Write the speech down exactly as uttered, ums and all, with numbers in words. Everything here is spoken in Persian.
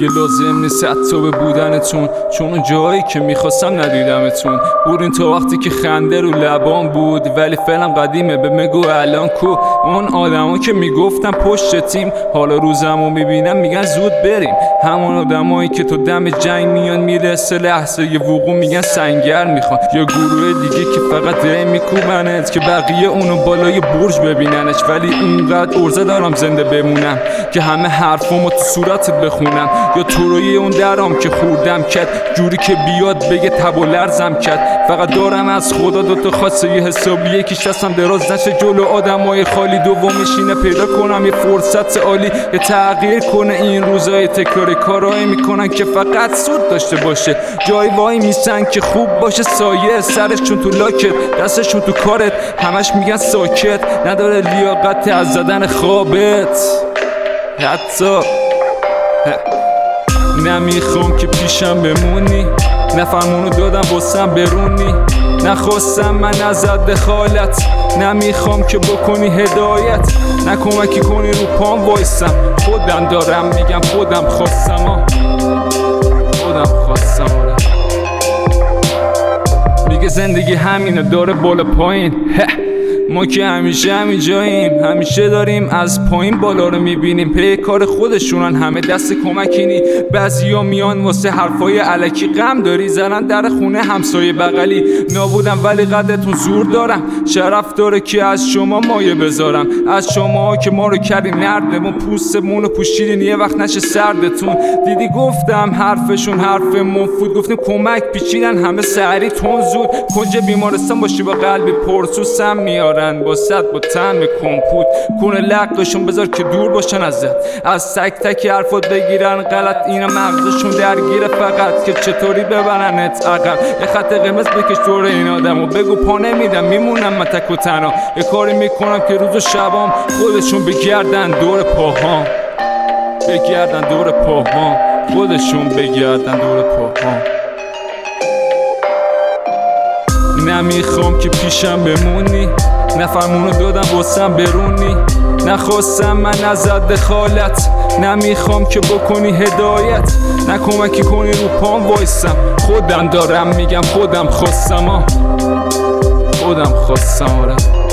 دیگه لازم نیست حتی به بودنتون، چون اون جایی که میخواستم ندیدمتون. بودین تا وقتی که خنده رو لبان بود، ولی فعلا قدیمه به مگو الان کو. اون آدما که میگفتن پشت تیم، حالا روزمو میبینم میگن زود بریم. همون آدمایی که تو دم جنگ میان میرسه لحظه ی وقوع میگن سنگر میخوان. یا گروه دیگه که فقط دی میکوبنت که بقیه اونو بالای برج ببیننش، ولی اونقدر ارزه دارم زنده بمونم که همه حرفامو تو صورتت بخونم. یا تو روی اون درام که خوردم کرد جوری که بیاد بگه تب و لرزم کرد. فقط دارم از خدا دوتا خواسته، یه حسابی یکیش دستم دراز نشه جلو آدمای خالی، دومش اینه پیدا کنم یه فرصت عالی یه تغییر کنه این روزای تکراری. کارایی میکنن که فقط سود داشته باشه، جای وای میسن که خوب باشه سایه سرشون تو لاکت دستشون تو کارت، همش میگن ساکت نداره لیاقت از زدن خوابت حتی. نمیخوام که پیشم بمونی، نفرمونو دادم واسم برونی، نخواستم من ازت دخالت، نمیخوام که بکنی هدایت، نکمکی کنی رو پام وایسم. خودم دارم میگم خودم خواستم، خودم خواستم. میگه زندگی همینه داره بالا پایین، ما که همیشه همین جاییم، همیشه داریم از پایین بالا رو میبینیم. پی کار خودشونن همه دست کمکینی، بعضیا میان واسه حرفای الکی غم داری زنن در خونه همسایه بغلی. نابودم ولی قدرتون زور دارم، شرف داره که از شما مایه بذارم. از شما که ما رو کردین نردمون، پوستمون رو پوشیدین یه وقت نشه سردتون. دیدی گفتم حرفشون حرف مفید، گفتیم کمک پیچیدن همه سری تون زود. کنج بیمارستان باشی با قلبی پرسوسم میارن با صد با تن به کمپوت، کنه لقشون بذار که دور باشن ازت، از تک تک حرفات بگیرن غلط. اینا مغزشون درگیره فقط که چطوری ببرنت عقب. یه خط قرمز بکش دور این آدمو بگو پا نمیدم میمونم من تک و تنها. یه کاری میکنم که روز و شبام خودشون بگردن دور پاهام، بگردن دور پاهام، خودشون بگردن دور پاهام. نمیخوام که پیشم بمونی، نفرمونو دادم واسم برونی، نخواستم من ازت دخالت، نمیخوام که بکنی هدایت، نکمکی کنی رو پام وایسم. خودم دارم میگم خودم خواستم، خودم خواستم.